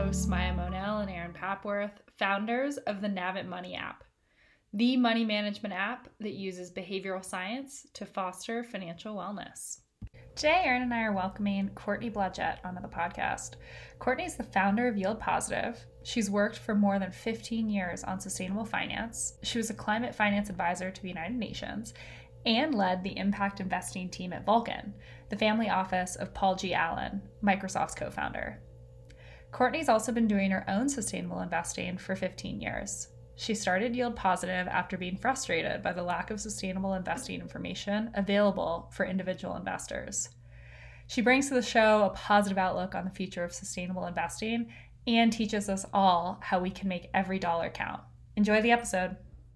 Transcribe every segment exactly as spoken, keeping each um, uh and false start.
hosts Maya Monell and Aaron Papworth, founders of the Navit Money app, the money management app that uses behavioral science to foster financial wellness. Today, Aaron and I are welcoming Courtney Blodgett onto the podcast. Courtney is the founder of Yield Positive. She's worked for more than fifteen years on sustainable finance. She was a climate finance advisor to the United Nations and led the impact investing team at Vulcan, the family office of Paul G. Allen, Microsoft's co-founder. Courtney's also been doing her own sustainable investing for fifteen years. She started Yield Positive after being frustrated by the lack of sustainable investing information available for individual investors. She brings to the show a positive outlook on the future of sustainable investing and teaches us all how we can make every dollar count. Enjoy the episode.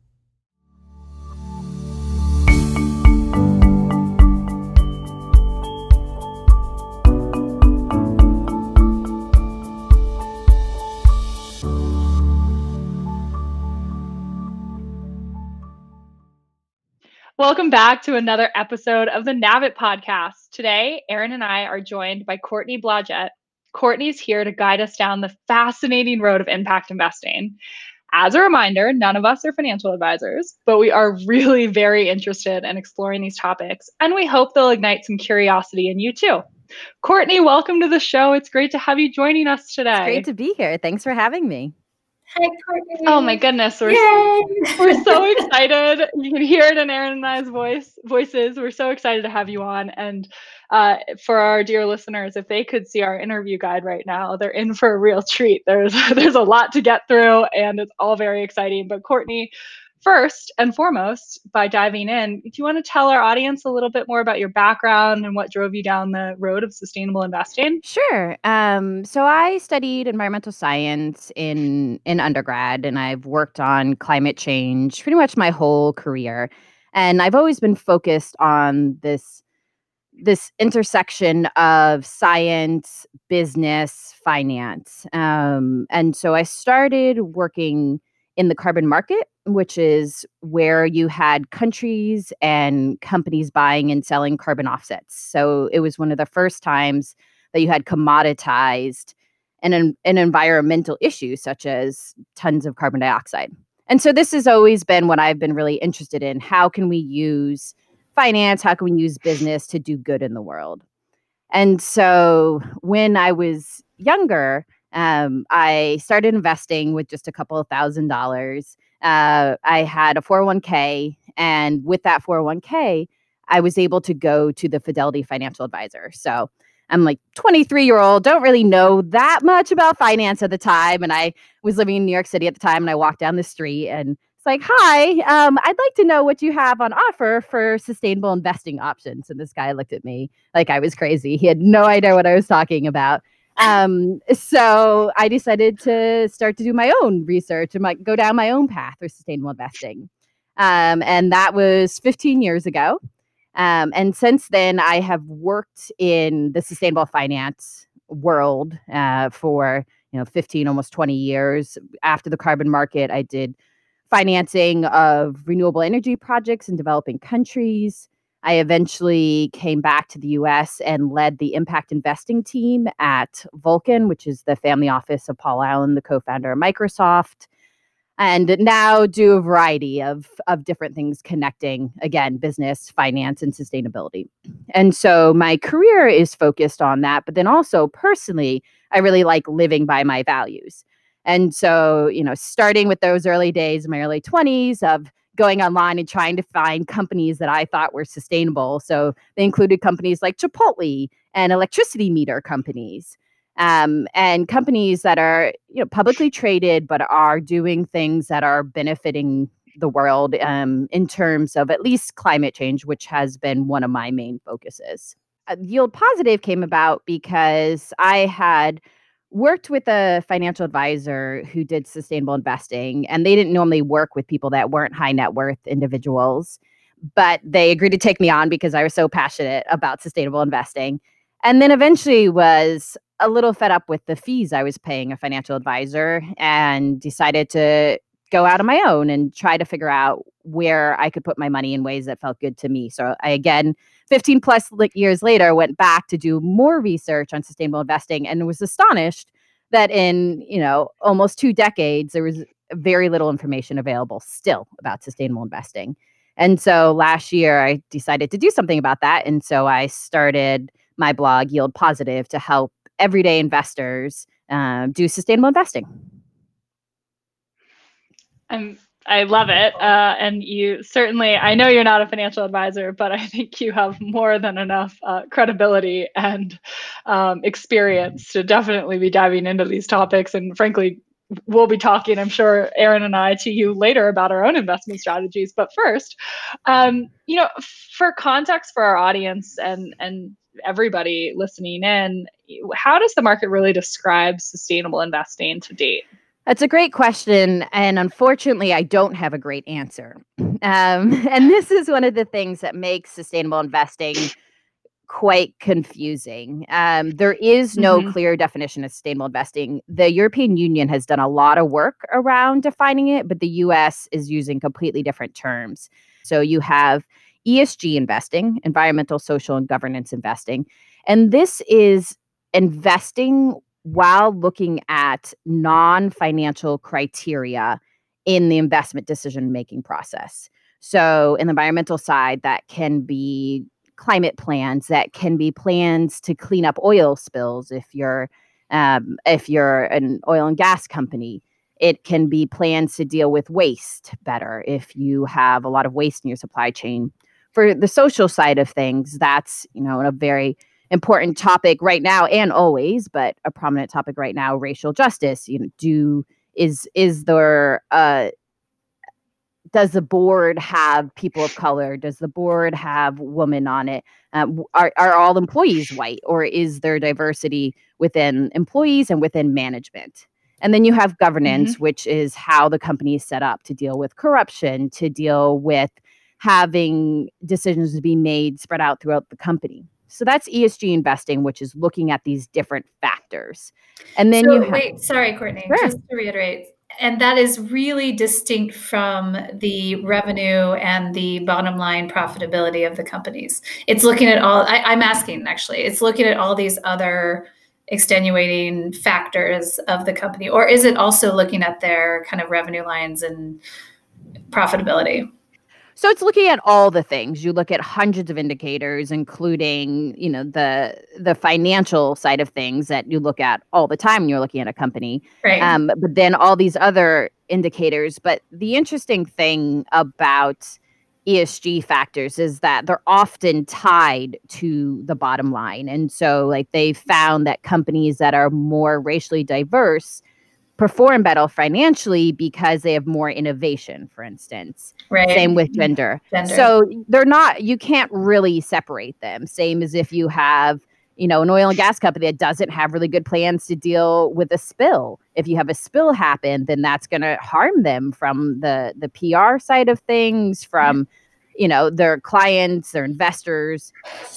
Welcome back to another episode of the Navit podcast. Today, Aaron and I are joined by Courtney Blodgett. Courtney's here to guide us down the fascinating road of impact investing. As a reminder, none of us are financial advisors, but we are really very interested in exploring these topics, and we hope they'll ignite some curiosity in you too. Courtney, welcome to the show. It's great to have you joining us today. It's great to be here. Thanks for having me. Hi, Courtney. Oh my goodness, we're we're so excited. You can hear it in Aaron and I's voice voices. We're so excited to have you on. And uh, for our dear listeners, if they could see our interview guide right now, they're in for a real treat. There's there's a lot to get through, and it's all very exciting. But Courtney, first and foremost, by diving in, do you want to tell our audience a little bit more about your background and what drove you down the road of sustainable investing? Sure. Um, so I studied environmental science in in undergrad, and I've worked on climate change pretty much my whole career. And I've always been focused on this this intersection of science, business, finance. Um, and so I started working in the carbon market, which is where you had countries and companies buying and selling carbon offsets. So it was one of the first times that you had commoditized an, an environmental issue, such as tons of carbon dioxide. And so this has always been what I've been really interested in. How can we use finance? How can we use business to do good in the world? And so when I was younger, Um, I started investing with just a couple of thousand dollars. Uh, I had a four oh one k, and with that four oh one k, I was able to go to the Fidelity Financial Advisor. So I'm like twenty-three year old, don't really know that much about finance at the time. And I was living in New York City at the time, and I walked down the street and it's like, hi, um, I'd like to know what you have on offer for sustainable investing options. And this guy looked at me like I was crazy. He had no idea what I was talking about. Um, so I decided to start to do my own research and like go down my own path for sustainable investing. Um, and that was fifteen years ago. Um, and since then I have worked in the sustainable finance world, uh, for, you know, fifteen, almost twenty years. After the carbon market, I did financing of renewable energy projects in developing countries. I eventually came back to the U S and led the impact investing team at Vulcan, which is the family office of Paul Allen, the co-founder of Microsoft, and now do a variety of, of different things connecting, again, business, finance, and sustainability. And so my career is focused on that. But then also personally, I really like living by my values. And so, you know, starting with those early days in my early twenties of going online and trying to find companies that I thought were sustainable. So they included companies like Chipotle and electricity meter companies, um, and companies that are, you know, publicly traded, but are doing things that are benefiting the world, um, in terms of at least climate change, which has been one of my main focuses. Uh, Yield Positive came about because I had worked with a financial advisor who did sustainable investing, and they didn't normally work with people that weren't high net worth individuals, but they agreed to take me on because I was so passionate about sustainable investing. And then eventually was a little fed up with the fees I was paying a financial advisor and decided to go out on my own and try to figure out where I could put my money in ways that felt good to me. So I, again, fifteen plus years later, went back to do more research on sustainable investing and was astonished that in, you know, almost two decades, there was very little information available still about sustainable investing. And so last year I decided to do something about that. And so I started my blog, Yield Positive, to help everyday investors uh, do sustainable investing. Um, I love it. Uh, and you certainly, I know you're not a financial advisor, but I think you have more than enough uh, credibility and um, experience to definitely be diving into these topics. And frankly, we'll be talking, I'm sure, Erin and I, to you later about our own investment strategies. But first, um, you know, for context for our audience and, and everybody listening in, how does the market really describe sustainable investing to date? That's a great question. And unfortunately, I don't have a great answer. Um, and this is one of the things that makes sustainable investing quite confusing. Um, there is no mm-hmm. clear definition of sustainable investing. The European Union has done a lot of work around defining it, but the U S is using completely different terms. So you have E S G investing, environmental, social, and governance investing. And this is investing while looking at non-financial criteria in the investment decision-making process. So in the environmental side, that can be climate plans, that can be plans to clean up oil spills if you're um, if you're an oil and gas company. It can be plans to deal with waste better if you have a lot of waste in your supply chain. For the social side of things, that's, you know, a very important topic right now and always, but a prominent topic right now, racial justice. You know, do is is there uh does the board have people of color? Does the board have women on it? Um, are are all employees white, or is there diversity within employees and within management? And then you have governance, mm-hmm. which is how the company is set up to deal with corruption, to deal with having decisions to be made spread out throughout the company. So that's E S G investing, which is looking at these different factors. And then so, you have, wait, sorry, Courtney, sure. Just to reiterate, and that is really distinct from the revenue and the bottom line profitability of the companies. It's looking at all, I, I'm asking actually, it's looking at all these other extenuating factors of the company, or is it also looking at their kind of revenue lines and profitability? So it's looking at all the things. You look at hundreds of indicators, including, you know, the the financial side of things that you look at all the time when you're looking at a company. Right. Um, but then all these other indicators. But the interesting thing about E S G factors is that they're often tied to the bottom line. And so, like, they found that companies that are more racially diverse perform better financially because they have more innovation, for instance. Right. Same with gender. gender. So they're not, you can't really separate them. Same as if you have, you know, an oil and gas company that doesn't have really good plans to deal with a spill. If you have a spill happen, then that's going to harm them from the, the P R side of things, from, mm-hmm. you know, their clients, their investors.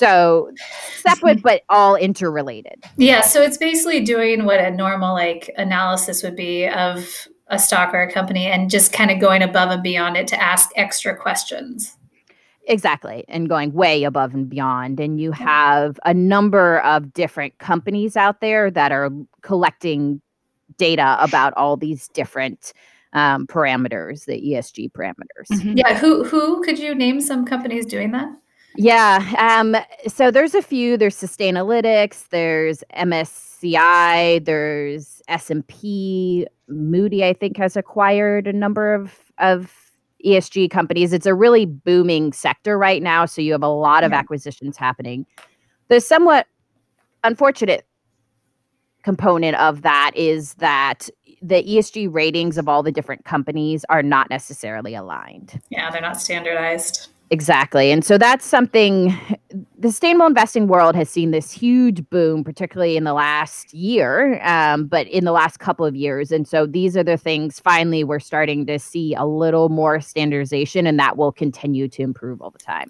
So separate, but all interrelated. Yeah. So it's basically doing what a normal like analysis would be of a stock or a company and just kind of going above and beyond it to ask extra questions. Exactly. And going way above and beyond. And you have a number of different companies out there that are collecting data about all these different um, parameters, the E S G parameters. Mm-hmm. Yeah. Who, who could you name some companies doing that? Yeah. Um, so there's a few. There's Sustainalytics, there's M S C I, there's S and P, Moody, I think, has acquired a number of, of E S G companies. It's a really booming sector right now. So you have a lot of yeah. acquisitions happening. The somewhat unfortunate component of that is that the E S G ratings of all the different companies are not necessarily aligned. Yeah, they're not standardized. Exactly. And so that's something the sustainable investing world has seen this huge boom, particularly in the last year, um, but in the last couple of years. And so these are the things finally we're starting to see a little more standardization, and that will continue to improve all the time.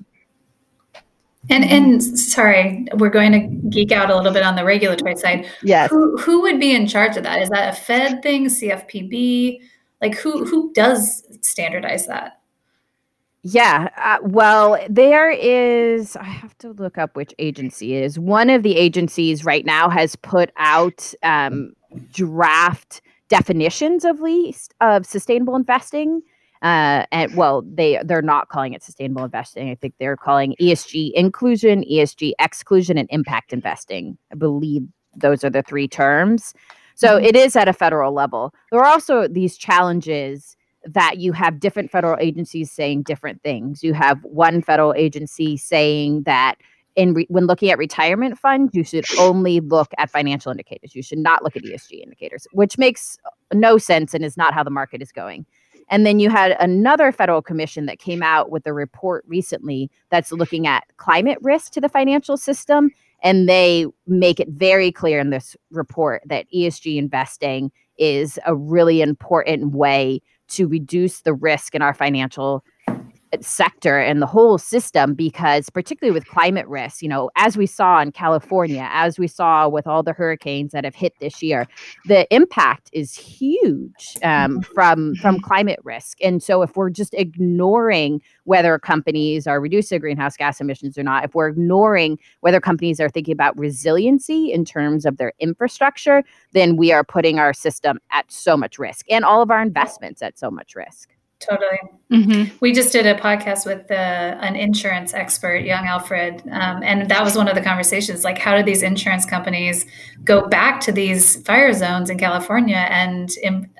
And and sorry, we're going to geek out a little bit on the regulatory side. Yes. Who who would be in charge of that? Is that a Fed thing, C F P B? Like who who does standardize that? Yeah, uh, well, there is, I have to look up which agency it is. One of the agencies right now has put out um, draft definitions of least of sustainable investing. Uh, and well, they they're not calling it sustainable investing. I think they're calling E S G inclusion, E S G exclusion, and impact investing. I believe those are the three terms. So mm-hmm. it is at a federal level. There are also these challenges that you have different federal agencies saying different things. You have one federal agency saying that in re- when looking at retirement funds, you should only look at financial indicators. You should not look at E S G indicators, which makes no sense and is not how the market is going. And then you had another federal commission that came out with a report recently that's looking at climate risk to the financial system. And they make it very clear in this report that E S G investing is a really important way to reduce the risk in our financial sector and the whole system, because particularly with climate risk, you know, as we saw in California, as we saw with all the hurricanes that have hit this year, the impact is huge um, from from climate risk. And so if we're just ignoring whether companies are reducing greenhouse gas emissions or not, if we're ignoring whether companies are thinking about resiliency in terms of their infrastructure, then we are putting our system at so much risk and all of our investments at so much risk. Totally. Mm-hmm. We just did a podcast with the, an insurance expert, Young Alfred, um, and that was one of the conversations. Like, how do these insurance companies go back to these fire zones in California and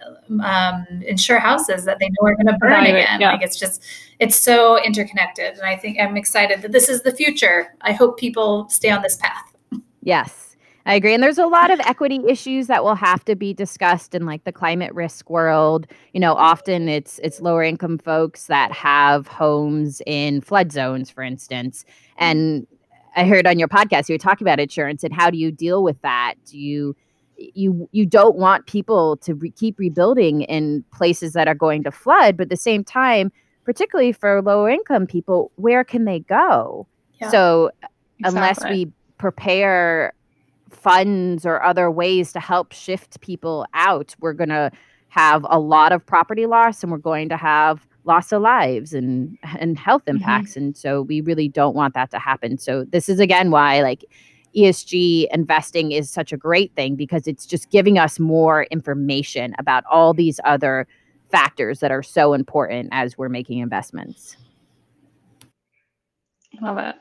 um, insure houses that they know are going to burn right, again? Yeah. Like, it's just, it's so interconnected. And I think I'm excited that this is the future. I hope people stay on this path. Yes. I agree. And there's a lot of equity issues that will have to be discussed in like the climate risk world. You know, often it's it's lower income folks that have homes in flood zones, for instance. And I heard on your podcast, you were talking about insurance and how do you deal with that? Do you you you don't want people to re- keep rebuilding in places that are going to flood, but at the same time, particularly for lower income people, where can they go? Yeah, so exactly. Unless we prepare funds or other ways to help shift people out, we're going to have a lot of property loss and we're going to have loss of lives and and health impacts. Mm-hmm. And so we really don't want that to happen. So this is again why like E S G investing is such a great thing, because it's just giving us more information about all these other factors that are so important as we're making investments. Love it.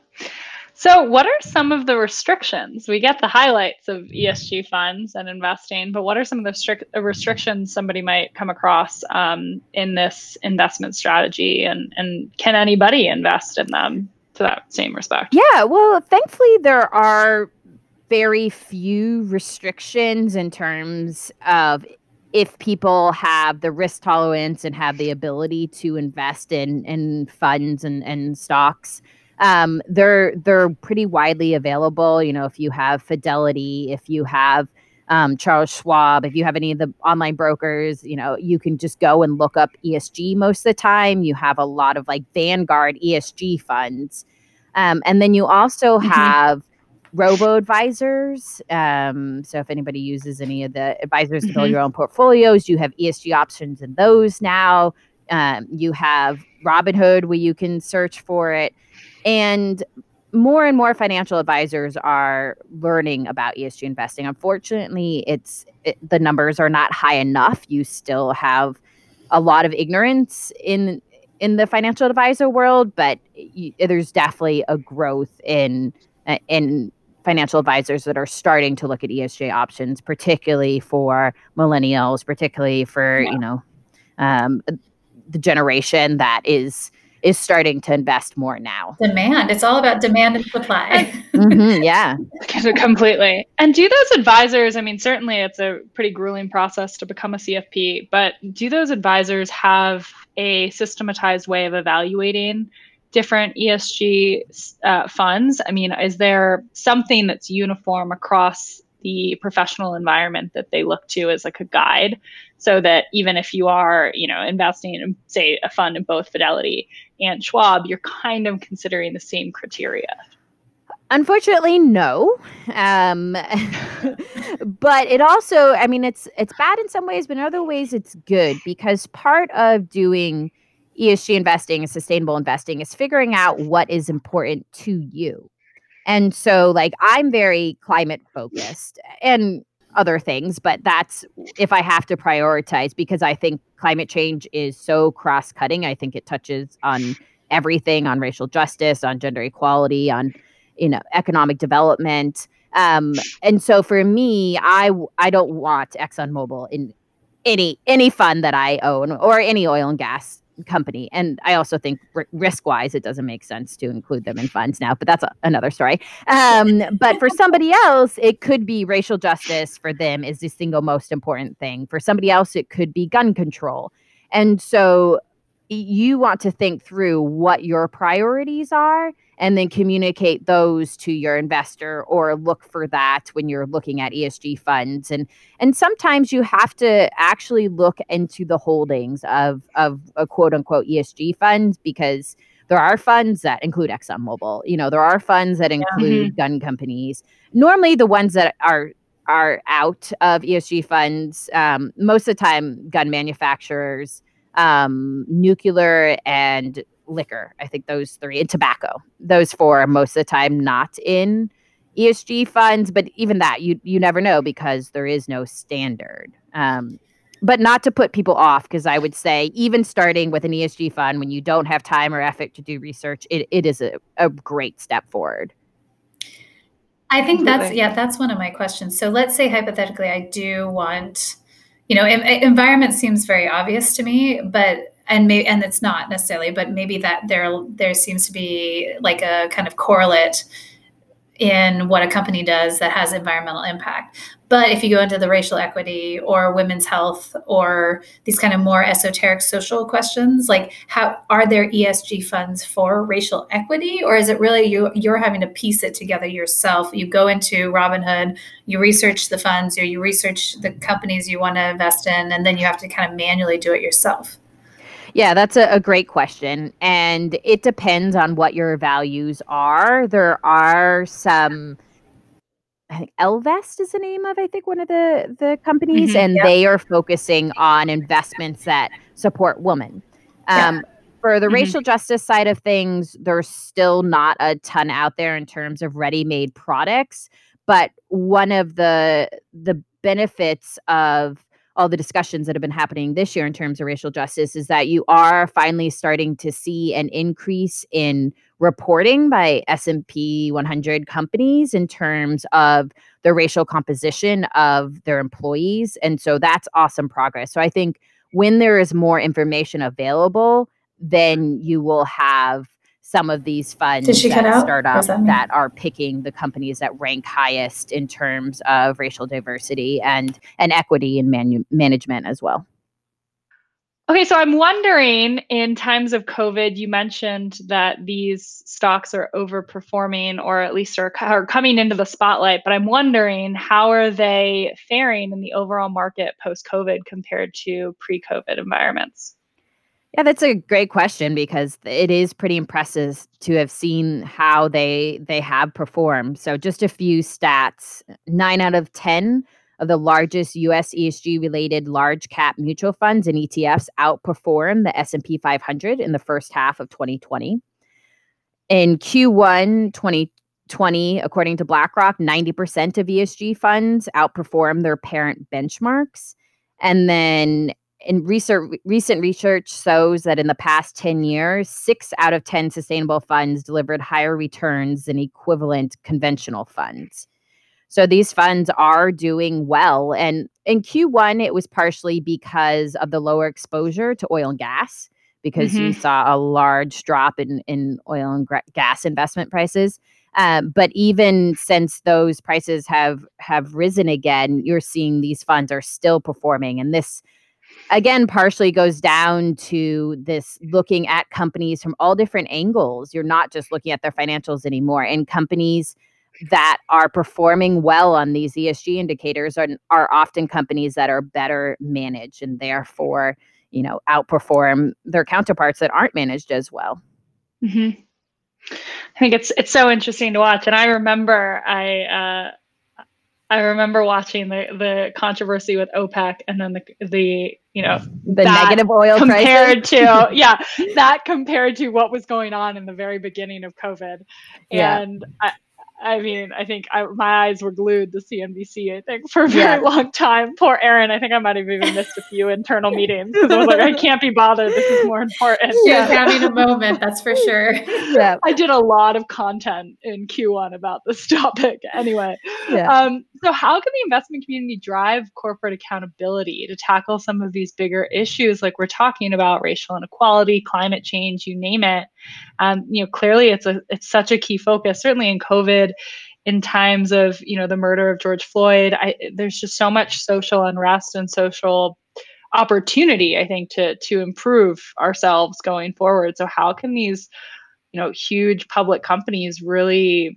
So what are some of the restrictions? We get the highlights of E S G funds and investing, but what are some of the strict restrictions somebody might come across um, in this investment strategy? And, and can anybody invest in them to that same respect? Yeah, well, thankfully there are very few restrictions in terms of if people have the risk tolerance and have the ability to invest in, in funds and, and stocks. Um, they're they're pretty widely available. You know, if you have Fidelity, if you have um, Charles Schwab, if you have any of the online brokers, you know, you can just go and look up E S G most of the time. You have a lot of like Vanguard E S G funds. Um, and then you also mm-hmm. have robo-advisors. Um, so if anybody uses any of the advisors to build mm-hmm. your own portfolios, you have E S G options in those now. Um, you have Robinhood where you can search for it. And more and more financial advisors are learning about E S G investing. Unfortunately, it's it, the numbers are not high enough. You still have a lot of ignorance in in the financial advisor world, but you, there's definitely a growth in in financial advisors that are starting to look at E S G options, particularly for millennials, particularly for yeah. you know um, the generation that is. is starting to invest more now. Demand. It's all about demand and supply. mm-hmm, yeah. Completely. And do those advisors, I mean, certainly it's a pretty grueling process to become a C F P, but do those advisors have a systematized way of evaluating different E S G uh, funds? I mean, is there something that's uniform across the professional environment that they look to as like a guide, so that even if you are, you know, investing in, say, a fund in both Fidelity and Schwab, you're kind of considering the same criteria? Unfortunately, no. Um, but it also, I mean, it's it's bad in some ways, but in other ways it's good, because part of doing E S G investing and sustainable investing is figuring out what is important to you. And so, like, I'm very climate focused, and other things, but that's if I have to prioritize, because I think climate change is so cross-cutting. I think it touches on everything, on racial justice, on gender equality, on, you know, economic development. Um, and so for me, I I don't want ExxonMobil in any any fund that I own, or any oil and gas company. And I also think r- risk-wise, it doesn't make sense to include them in funds now, but that's a, another story. Um, but for somebody else, it could be racial justice. For them is the single most important thing. For somebody else, it could be gun control. And so you want to think through what your priorities are and then communicate those to your investor, or look for that when you're looking at E S G funds. And and sometimes you have to actually look into the holdings of of a quote unquote E S G fund, because there are funds that include ExxonMobil. You know, there are funds that include Mhm. gun companies. Normally the ones that are are out of E S G funds, um, most of the time gun manufacturers, um, nuclear, and liquor. I think those three, and tobacco. Those four are most of the time not in E S G funds, but even that, you you never know, because there is no standard. Um, but not to put people off, because I would say even starting with an E S G fund when you don't have time or effort to do research, it, it is a, a great step forward. I think that's, Completely. yeah, that's one of my questions. So let's say hypothetically, I do want, you know, em- environment seems very obvious to me, but and maybe and it's not necessarily, but maybe that there there seems to be like a kind of correlate in what a company does that has environmental impact. But if you go into the racial equity or women's health or these kind of more esoteric social questions, like how are there E S G funds for racial equity, or is it really you you're having to piece it together yourself? You go into Robinhood, you research the funds, or you research the companies you want to invest in, and then you have to kind of manually do it yourself. Yeah, that's a, a great question. And it depends on what your values are. There are some, I think Elvest is the name of, I think, one of the, the companies, Mhm. and Yep. they are focusing on investments that support women. Yeah. Um, for the Mhm. racial justice side of things, there's still not a ton out there in terms of ready-made products. But one of the the benefits of all the discussions that have been happening this year in terms of racial justice is that you are finally starting to see an increase in reporting by S and P one hundred companies in terms of the racial composition of their employees. And so that's awesome progress. So I think when there is more information available, then you will have some of these funds Did she cut that out? start Or up is that me? that are picking the companies that rank highest in terms of racial diversity and, and equity in manu- management as well. Okay, so I'm wondering, in times of COVID, you mentioned that these stocks are overperforming, or at least are, are coming into the spotlight. But I'm wondering, how are they faring in the overall market post-COVID compared to pre-COVID environments? Yeah, that's a great question, because it is pretty impressive to have seen how they they have performed. So just a few stats. nine out of ten of the largest U S E S G related large cap mutual funds and E T Fs outperformed the S and P five hundred in the first half of twenty twenty. In Q one twenty twenty, according to BlackRock, ninety percent of E S G funds outperformed their parent benchmarks. And then in research, recent research shows that in the past ten years, six out of ten sustainable funds delivered higher returns than equivalent conventional funds. So these funds are doing well. And in Q one, it was partially because of the lower exposure to oil and gas, because you Mhm. saw a large drop in, in oil and gra- gas investment prices. Um, but even since those prices have have risen again, you're seeing these funds are still performing. And this, again, partially goes down to this looking at companies from all different angles. You're not just looking at their financials anymore. And companies that are performing well on these E S G indicators are, are often companies that are better managed, and therefore, you know, outperform their counterparts that aren't managed as well. Mhm. I think it's it's so interesting to watch. And I remember I uh, I remember watching the the controversy with OPEC, and then the the you know The that negative oil compared prices. to yeah that compared to what was going on in the very beginning of COVID. Yeah. And I I mean, I think I, my eyes were glued to C N B C, I think, for a very Yeah. long time. Poor Erin. I think I might have even missed a few internal meetings because I was like, I can't be bothered. This is more important. She was having a moment, that's for sure. Yeah. I did a lot of content in Q one about this topic. Anyway, Yeah. um, so how can the investment community drive corporate accountability to tackle some of these bigger issues like we're talking about, racial inequality, climate change, you name it? Um, you know, clearly it's a it's such a key focus, certainly in COVID, in times of, you know, the murder of George Floyd. I, there's just so much social unrest and social opportunity, I think, to to improve ourselves going forward. So how can these, you know, huge public companies really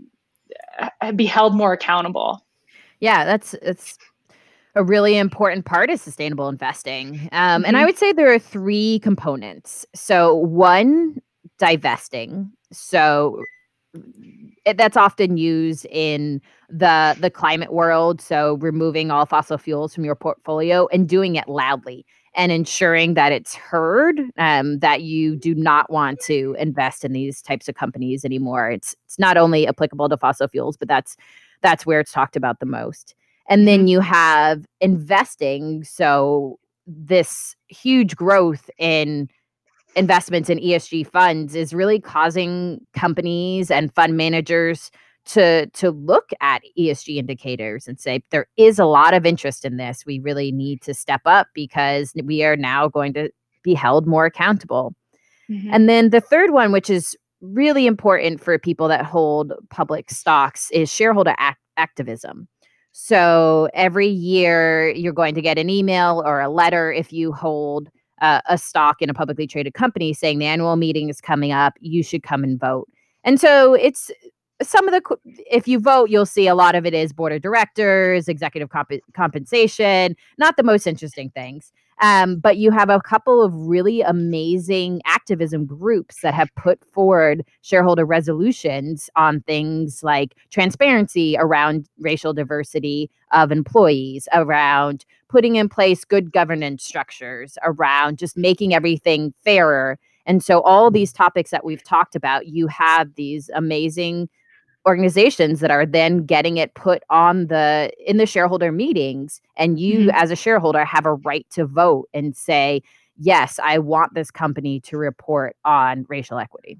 be held more accountable? Yeah, that's it's a really important part of sustainable investing. Um, Mhm. And I would say there are three components. So one, divesting. So it, that's often used in the the climate world. So removing all fossil fuels from your portfolio and doing it loudly and ensuring that it's heard, um, that you do not want to invest in these types of companies anymore. It's it's not only applicable to fossil fuels, but that's that's where it's talked about the most. And then Mhm. you have investing. So this huge growth in investments in E S G funds is really causing companies and fund managers to to look at E S G indicators and say there is a lot of interest in this. We really need to step up because we are now going to be held more accountable. Mhm. And then the third one, which is really important for people that hold public stocks, is shareholder act- activism. So every year you're going to get an email or a letter if you hold uh, a stock in a publicly traded company saying the annual meeting is coming up, you should come and vote. And so it's some of the, if you vote, you'll see a lot of it is board of directors, executive comp- compensation, not the most interesting things. Um, but you have a couple of really amazing activism groups that have put forward shareholder resolutions on things like transparency around racial diversity of employees, around putting in place good governance structures, around just making everything fairer. And so all these topics that we've talked about, you have these amazing organizations that are then getting it put on the in the shareholder meetings, and you Mhm. as a shareholder have a right to vote and say, yes, I want this company to report on racial equity.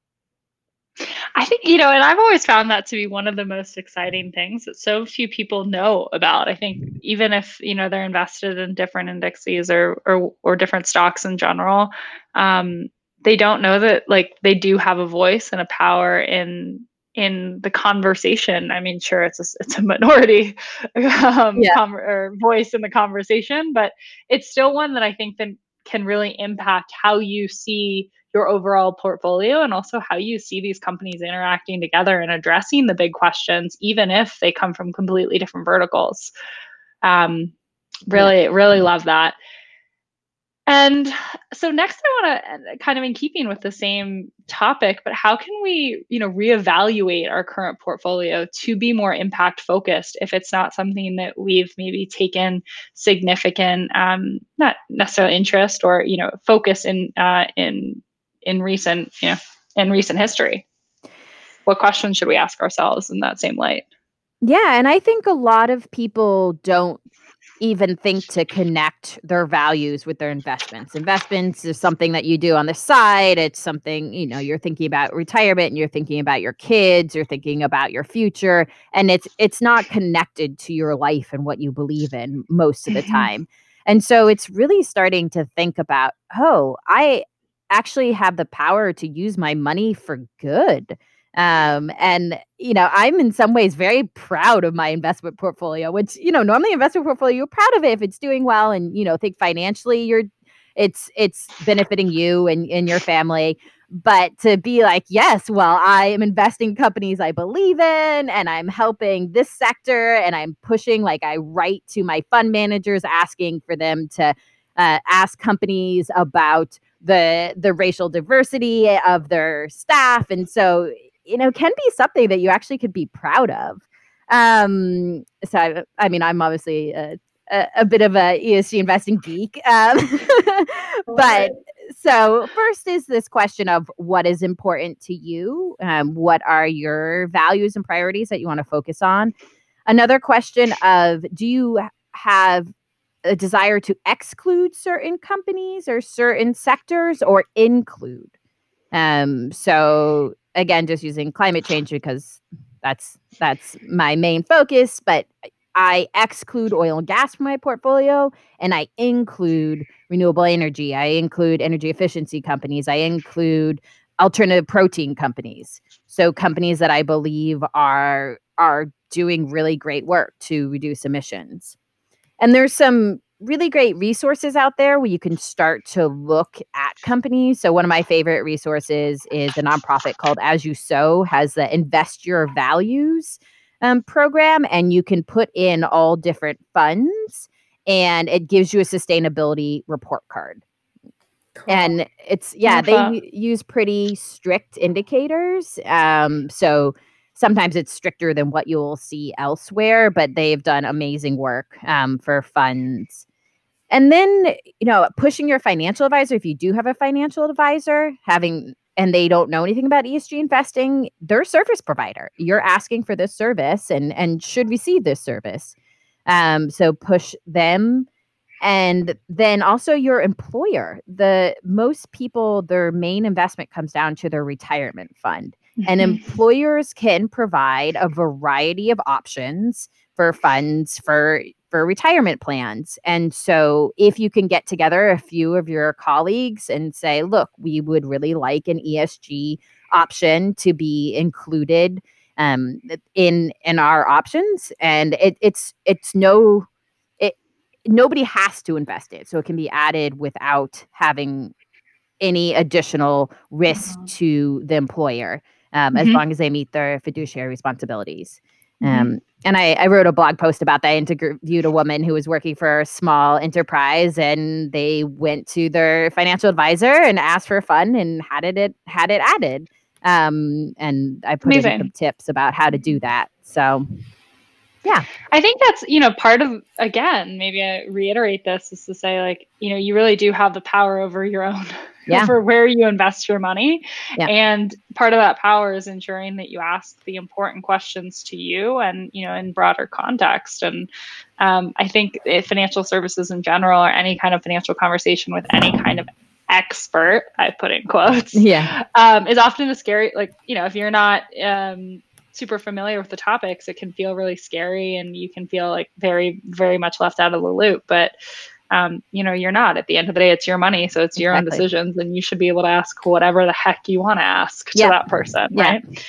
I think, you know, and I've always found that to be one of the most exciting things that so few people know about. I think even if, you know, they're invested in different indexes or or, or different stocks in general, um, they don't know that like they do have a voice and a power in in the conversation. I mean, sure, it's a, it's a minority um, Yeah. com- or voice in the conversation, but it's still one that I think that can really impact how you see your overall portfolio and also how you see these companies interacting together and addressing the big questions, even if they come from completely different verticals. Um, really, yeah. really love that. And so next I want to, kind of in keeping with the same topic, but how can we, you know, reevaluate our current portfolio to be more impact focused if it's not something that we've maybe taken significant, um, not necessarily interest or, you know, focus in, uh, in, in recent, you know, in recent history? What questions should we ask ourselves in that same light? Yeah, and I think a lot of people don't even think to connect their values with their investments. Investments is something that you do on the side. It's something, you know, you're thinking about retirement and you're thinking about your kids, you're thinking about your future, and it's it's not connected to your life and what you believe in most of the time. And so it's really starting to think about, oh, I actually have the power to use my money for good. Um, and, you know, I'm in some ways very proud of my investment portfolio, which, you know, normally investment portfolio, you're proud of it if it's doing well and, you know, think financially you're it's it's benefiting you and, and your family. But to be like, yes, well, I am investing in companies I believe in and I'm helping this sector and I'm pushing, like I write to my fund managers asking for them to uh, ask companies about the the racial diversity of their staff. And so you know, can be something that you actually could be proud of. Um, so, I, I mean, I'm obviously a, a, a bit of a E S G investing geek. Um, but So first is this question of what is important to you? Um, what are your values and priorities that you want to focus on? Another question of, do you have a desire to exclude certain companies or certain sectors or include? Um, so again, just using climate change because that's that's my main focus, but I exclude oil and gas from my portfolio and I include renewable energy. I include energy efficiency companies. I include alternative protein companies. So companies that I believe are are doing really great work to reduce emissions. And there's some really great resources out there where you can start to look at companies. So one of my favorite resources is a nonprofit called As You Sow, has the Invest Your Values um, program, and you can put in all different funds, and it gives you a sustainability report card. Cool. And it's, yeah, they u- use pretty strict indicators. Um, so sometimes it's stricter than what you'll see elsewhere, but they've done amazing work um, for funds. And then, you know, pushing your financial advisor, if you do have a financial advisor, having, and they don't know anything about E S G investing, they're a service provider. You're asking for this service and, and should receive this service. Um, so push them. And then also your employer. The most people, their main investment comes down to their retirement fund. Mm-hmm. And employers can provide a variety of options for funds for for retirement plans. And so if you can get together a few of your colleagues and say, look, we would really like an E S G option to be included um, in in our options. And it, it's it's no it nobody has to invest it. So it can be added without having any additional risk mm-hmm. to the employer, um, mm-hmm. as long as they meet their fiduciary responsibilities. Mm-hmm. Um, and I, I wrote a blog post about that. I interviewed a woman who was working for a small enterprise, and they went to their financial advisor and asked for a fund and had it had it added. Um, and I put Amazing. in some tips about how to do that. So, yeah, I think that's, you know, part of, again, maybe I reiterate this is to say, like, you know, you really do have the power over your own, yeah. over where you invest your money. Yeah. And part of that power is ensuring that you ask the important questions to you and, you know, in broader context. And um, I think financial services in general, or any kind of financial conversation with any kind of expert, I put in quotes, yeah, um, is often a scary, like, you know, if you're not, um, super familiar with the topics, it can feel really scary and you can feel like very, very much left out of the loop. But, um, you know, you're not. At the end of the day, it's your money. So it's your exactly. own decisions, and you should be able to ask whatever the heck you want to ask to yeah. that person, yeah. right?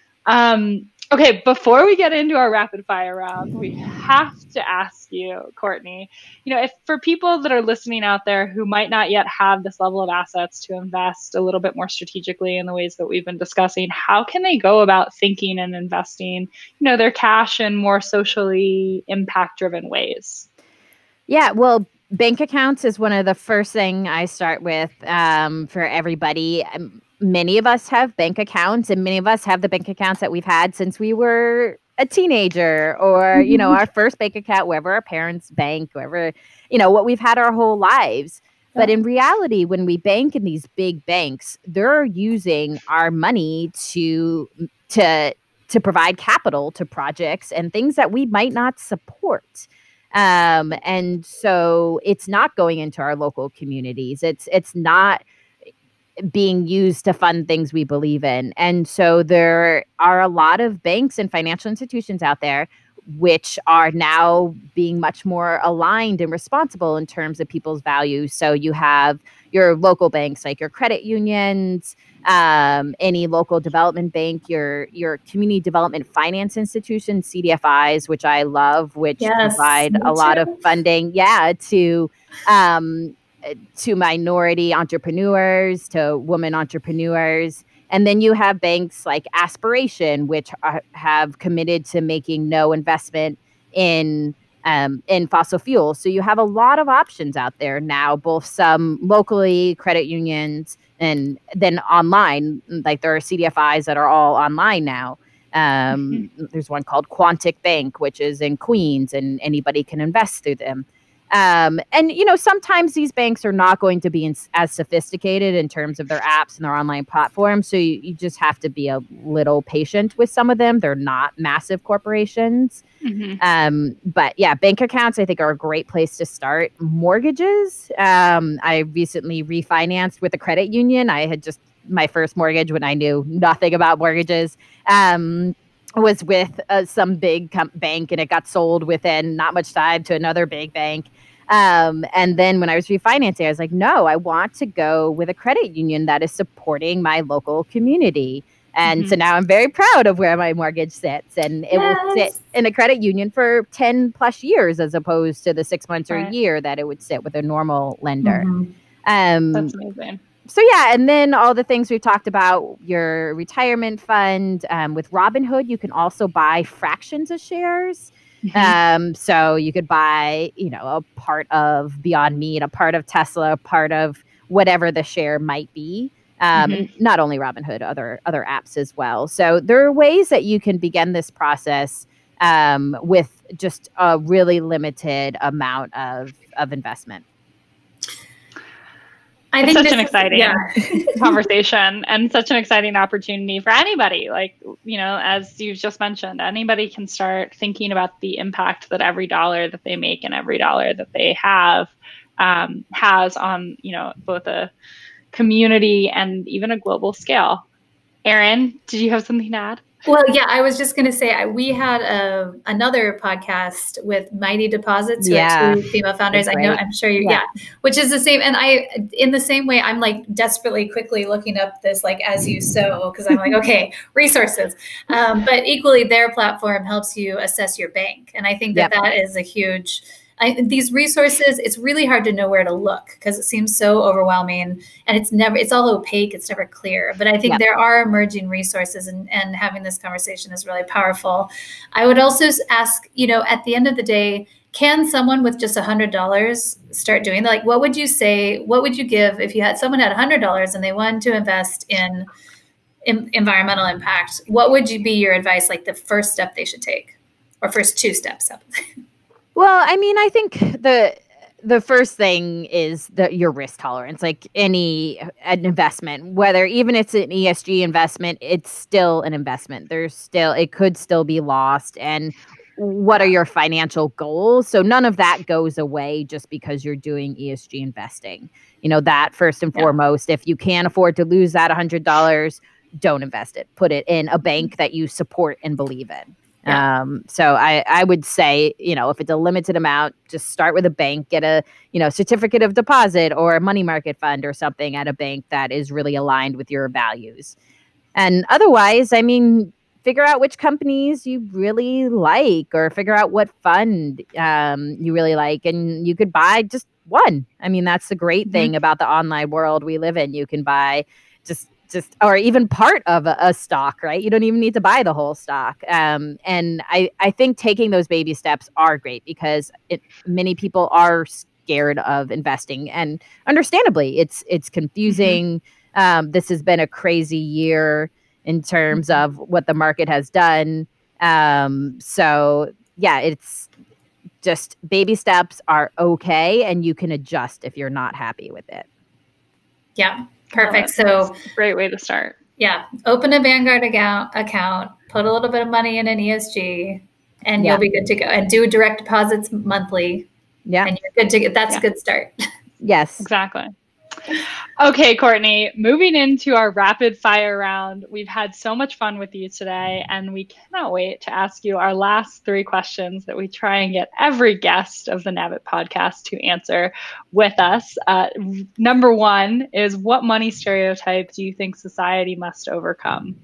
Um, okay, before we get into our rapid fire round, we have to ask you, Courtney, you know, if for people that are listening out there who might not yet have this level of assets to invest a little bit more strategically in the ways that we've been discussing, how can they go about thinking and investing, you know, their cash in more socially impact-driven ways? Yeah, well, bank accounts is one of the first thing I start with um, for everybody. Um, many of us have bank accounts, and many of us have the bank accounts that we've had since we were a teenager, or, you know, our first bank account, wherever our parents bank, wherever, you know, what we've had our whole lives. Yeah. But in reality, when we bank in these big banks, they're using our money to to to provide capital to projects and things that we might not support. Um, and so it's not going into our local communities. It's it's not being used to fund things we believe in. And so there are a lot of banks and financial institutions out there which are now being much more aligned and responsible in terms of people's values. So you have your local banks, like your credit unions, um, any local development bank, your your community development finance institutions, C D F Is, which I love, which yes, provide a lot of funding, yeah, to um, to minority entrepreneurs, to women entrepreneurs. And then you have banks like Aspiration, which are, have committed to making no investment in um, in fossil fuels. So you have a lot of options out there now, both some locally, credit unions, and then online. Like there are C D F Is that are all online now. Um, mm-hmm. There's one called Quantic Bank, which is in Queens, and anybody can invest through them. Um, and, you know, sometimes these banks are not going to be in, as sophisticated in terms of their apps and their online platforms. So you, you just have to be a little patient with some of them. They're not massive corporations. Mm-hmm. Um, but yeah, bank accounts, I think, are a great place to start. Mortgages. Um, I recently refinanced with a credit union. I had just my first mortgage when I knew nothing about mortgages. Um, was with uh, some big com- bank, and it got sold within not much time to another big bank. Um, and then when I was refinancing, I was like, no, I want to go with a credit union that is supporting my local community. And mm-hmm. so now I'm very proud of where my mortgage sits, and it yes. will sit in a credit union for ten plus years as opposed to the six months right. or a year that it would sit with a normal lender. Mm-hmm. Um, That's amazing. So yeah, and then all the things we've talked about, your retirement fund. Um, with Robinhood, you can also buy fractions of shares. Mm-hmm. Um, so you could buy, you know, a part of Beyond Meat, a part of Tesla, a part of whatever the share might be. Um, mm-hmm. and not only Robinhood, other other apps as well. So there are ways that you can begin this process um, with just a really limited amount of of investment. I it's think such an exciting yeah. conversation and such an exciting opportunity for anybody. Like, you know, as you've just mentioned, anybody can start thinking about the impact that every dollar that they make and every dollar that they have um, has on, you know, both a community and even a global scale. Erin, did you have something to add? Well, yeah, I was just going to say I, we had a, another podcast with Mighty Deposits, who yeah. are two female founders. I know, I'm sure you, yeah. yeah, which is the same. And I, in the same way, I'm like desperately quickly looking up this, like as you sow, because I'm like, okay, resources. Um, but equally, their platform helps you assess your bank, and I think that yep. that is a huge. I, these resources, it's really hard to know where to look because it seems so overwhelming, and it's never, it's all opaque. It's never clear, but I think yep. there are emerging resources, and, and having this conversation is really powerful. I would also ask, you know, at the end of the day, can someone with just a hundred dollars start doing that? Like, what would you say, what would you give if you had someone had a hundred dollars and they wanted to invest in, in environmental impact? What would you be your advice? Like the first step they should take, or first two steps up? Well, I mean, I think the the first thing is the, your risk tolerance. Like any an investment, whether even it's an E S G investment, it's still an investment. There's still, it could still be lost. And what are your financial goals? So none of that goes away just because you're doing E S G investing. You know, that first and yeah. foremost, if you can't afford to lose that one hundred dollars, don't invest it. Put it in a bank that you support and believe in. Yeah. Um, so I, I would say, you know, if it's a limited amount, just start with a bank, get a, you know, certificate of deposit or a money market fund or something at a bank that is really aligned with your values. And otherwise, I mean, figure out which companies you really like, or figure out what fund um, you really like. And you could buy just one. I mean, that's the great mm-hmm. thing about the online world we live in. You can buy just Just, or even part of a, a stock, right? You don't even need to buy the whole stock. Um, and I, I think taking those baby steps are great because it, many people are scared of investing, and understandably, it's it's confusing. Mm-hmm. Um, this has been a crazy year in terms mm-hmm. of what the market has done. Um, so yeah, it's just baby steps are okay, and you can adjust if you're not happy with it. Yeah. Perfect. So great way to start. Yeah. Open a Vanguard account, account, put a little bit of money in an E S G, and yeah. you'll be good to go. And do direct deposits monthly. Yeah. And you're good to get, that's yeah. a good start. Yes. Exactly. Okay, Courtney, moving into our rapid fire round. We've had so much fun with you today, and we cannot wait to ask you our last three questions that we try and get every guest of the Navit podcast to answer with us. Uh, number one is, what money stereotype do you think society must overcome?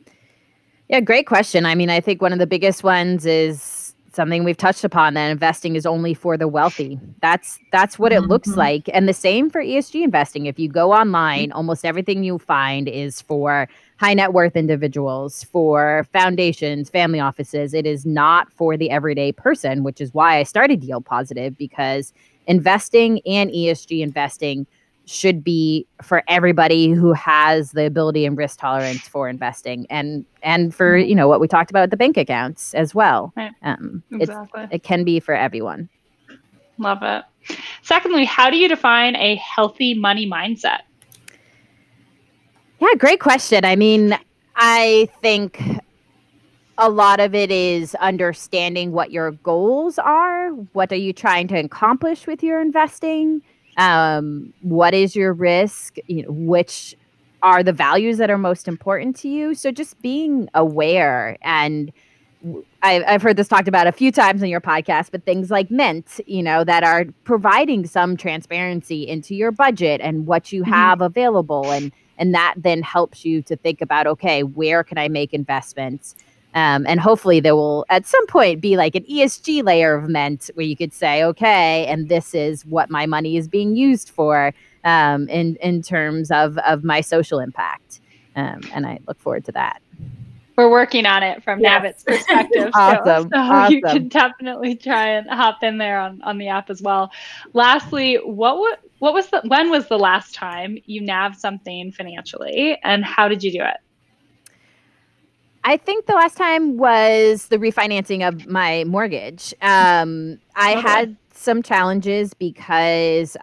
Yeah, great question. I mean, I think one of the biggest ones is something we've touched upon, that investing is only for the wealthy. That's that's what it mm-hmm. looks like. And the same for E S G investing. If you go online, almost everything you find is for high net worth individuals, for foundations, family offices. It is not for the everyday person, which is why I started Yield Positive, because investing and E S G investing should be for everybody who has the ability and risk tolerance for investing, and and for, you know, what we talked about with the bank accounts as well. Right. Um, exactly. It can be for everyone. Love it. Secondly, how do you define a healthy money mindset? Yeah, great question. I mean, I think a lot of it is understanding what your goals are. What are you trying to accomplish with your investing? Um, what is your risk? You know, which are the values that are most important to you? So just being aware. And I, I've heard this talked about a few times on your podcast, but things like Mint, you know, that are providing some transparency into your budget and what you have mm-hmm. available. And, and that then helps you to think about, okay, where can I make investments? Um, and hopefully there will at some point be like an E S G layer of Mint where you could say, okay, and this is what my money is being used for um, in, in terms of, of my social impact. Um, and I look forward to that. We're working on it from yes. Navit's perspective. Awesome. So, so awesome. you can definitely try and hop in there on, on the app as well. Lastly, what, what, what was the, when was the last time you nav'd something financially, and how did you do it? I think the last time was the refinancing of my mortgage. Um, I okay. had some challenges because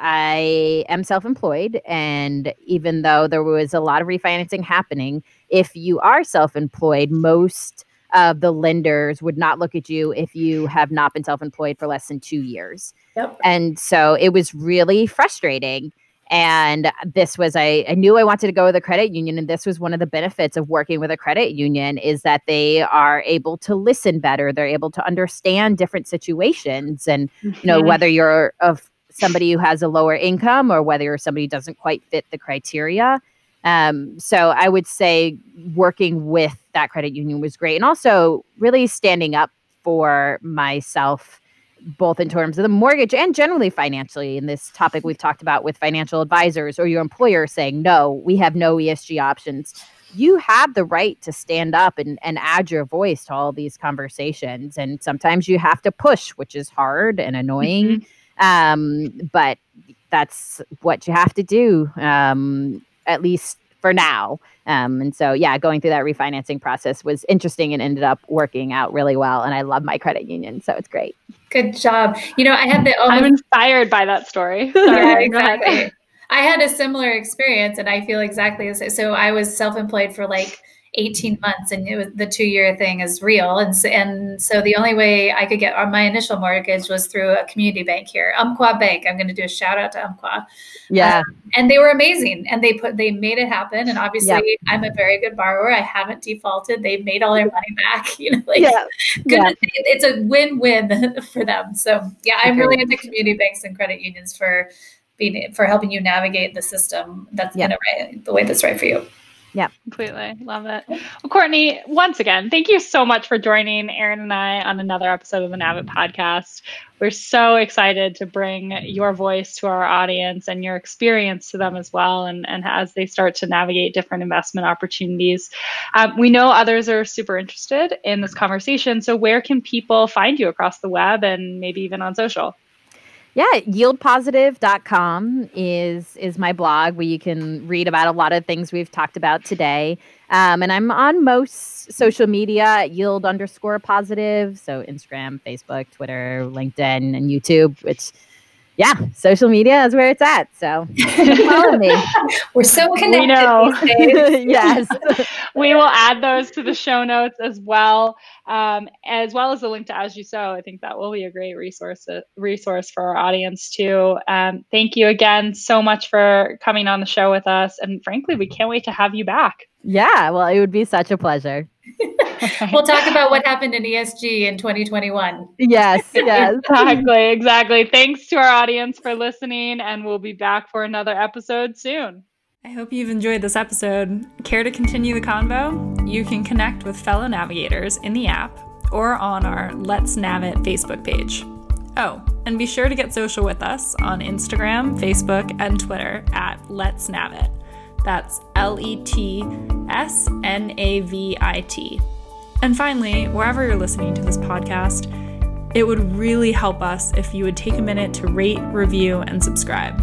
I am self-employed. And even though there was a lot of refinancing happening, if you are self-employed, most of the lenders would not look at you if you have not been self-employed for less than two years. Yep. And so it was really frustrating. And this was, I, I knew I wanted to go with a credit union. And this was one of the benefits of working with a credit union is that they are able to listen better. They're able to understand different situations. And, mm-hmm. you know, whether you're of somebody who has a lower income or whether you're somebody who doesn't quite fit the criteria. Um, so I would say working with that credit union was great. And also really standing up for myself, both in terms of the mortgage and generally financially in this topic we've talked about with financial advisors or your employer saying, no, we have no E S G options. You have the right to stand up and, and add your voice to all these conversations. And sometimes you have to push, which is hard and annoying. Mm-hmm. Um, but that's what you have to do, um, at least for now. Um, and so, yeah, going through that refinancing process was interesting and ended up working out really well. And I love my credit union, so it's great. Good job. You know, I had the almost- I'm inspired by that story. Sorry, yeah, exactly. I had a similar experience, and I feel exactly the same. So I was self-employed for like eighteen months, and it was the two-year thing is real. And so, and so the only way I could get on my initial mortgage was through a community bank here, Umpqua Bank. I'm going to do a shout out to Umpqua. Yeah. Um, and they were amazing, and they put, they made it happen. And obviously yep. I'm a very good borrower. I haven't defaulted. They've made all their money back, you know, like yeah. good. Yeah. It's a win-win for them. So yeah, I'm really into community banks and credit unions for being, for helping you navigate the system. That's yep. right, the way that's right for you. Yeah, completely. Love it. Well, Courtney, once again, thank you so much for joining Erin and I on another episode of the Navit podcast. We're so excited to bring your voice to our audience and your experience to them as well. And, and as they start to navigate different investment opportunities, um, we know others are super interested in this conversation. So where can people find you across the web and maybe even on social? Yeah, yield positive dot com is is my blog where you can read about a lot of things we've talked about today. Um, and I'm on most social media at yield underscore positive. So Instagram, Facebook, Twitter, LinkedIn, and YouTube, which, yeah, social media is where it's at. So follow me. We're so connected. We know. These days. Yes. We will add those to the show notes as well, um, as well as the link to As You Sow. I think that will be a great resource uh, resource for our audience too. Um, thank you again so much for coming on the show with us. And frankly, we can't wait to have you back. Yeah, well, it would be such a pleasure. We'll talk about what happened in E S G in twenty twenty-one. Yes, yes. Exactly, exactly. Thanks to our audience for listening, and we'll be back for another episode soon. I hope you've enjoyed this episode. Care to continue the convo? You can connect with fellow navigators in the app or on our Let's Navit Facebook page. Oh, and be sure to get social with us on Instagram, Facebook, and Twitter at Let's Navit. That's L E T S N A V I T. And finally, wherever you're listening to this podcast, it would really help us if you would take a minute to rate, review, and subscribe.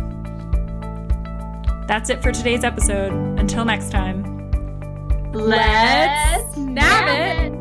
That's it for today's episode. Until next time, let's nav it!